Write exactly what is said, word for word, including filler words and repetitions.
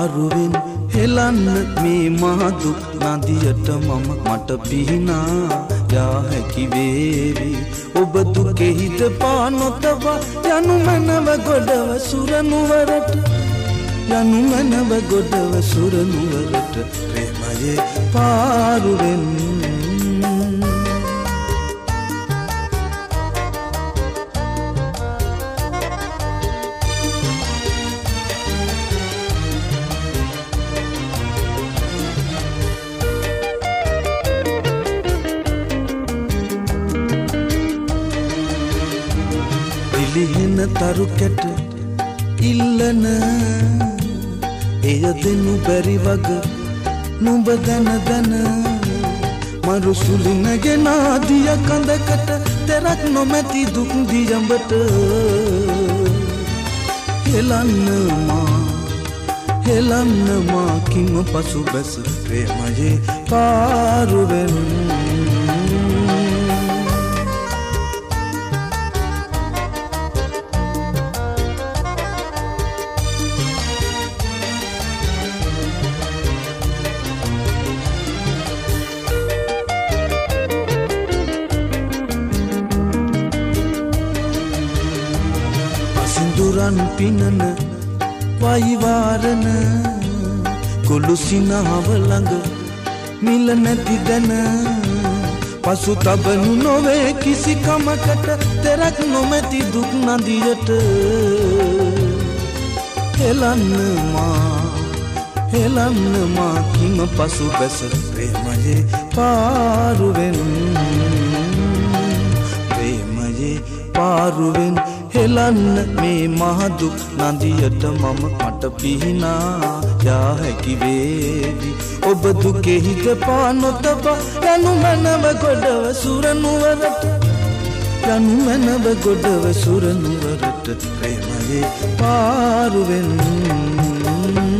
පාරුවෙන් හෙලන්න මේ මහදුක් නදියට මම මට පිහිනා යා හැකි වේවි ඔබ දුකෙහිද පා නොතබා යනු මනව ගොඩව සුරනුවරට යනු මනව ගොඩව සුරනුවරට ප්‍රේමයේ පාරුවෙන් ලිහින තරු කැට ඉල්ලන එය දෙනු බැරි වග නුඹ දන දන මරු සුලිනගෙන ආදිය කඳකට තෙරක් නොමැති දුක් දියඹට හෙලන්න මා හෙලන්න මා කිම පසු බැස ප්‍රේමයේ පාරුවෙන් සිඳුරන් පිනන වයිවාරන කොළු සිනහව ළඟ මිල නැති දැන පසු තබනු නොවේ කිසි කමකට තෙරක් නොමැති දුක් නදියට හෙලන්න මා හෙලන්න මා කිම පසු බැස ප්‍රේමයේ පාරුවෙන් ප්‍රේමයේ පාරුවෙන් හෙලන්න මේ මහදුක් නදියට මම මට පිහිනා යා හැකි වේවි ඔබ දුකෙහිද පා නොතබා යනු මනව ගොඩව සුරනුවරට යනු මනව ගොඩව සුරනුවරට ප්‍රේමයේ පාරුවෙන්